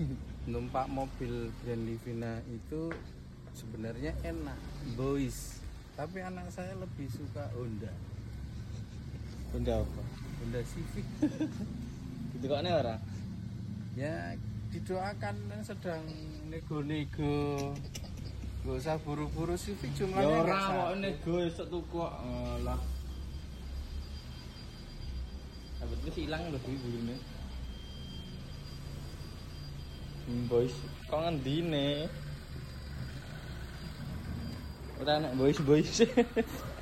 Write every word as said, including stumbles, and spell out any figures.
numpak mobil Grand Livina itu sebenarnya enak, boys. Tapi anak saya lebih suka Honda. Honda apa? Honda Civic. Itu kok nih orang? Ya didoakan sedang nego-nego. Gak usah buru-buru Civic jumlahnya. Ya ora kok nego esuk tuku kok. Lah. Abet wis ilang lho kuwi burine. Hmm, boys, kok ngendine? Ora nek boys boys.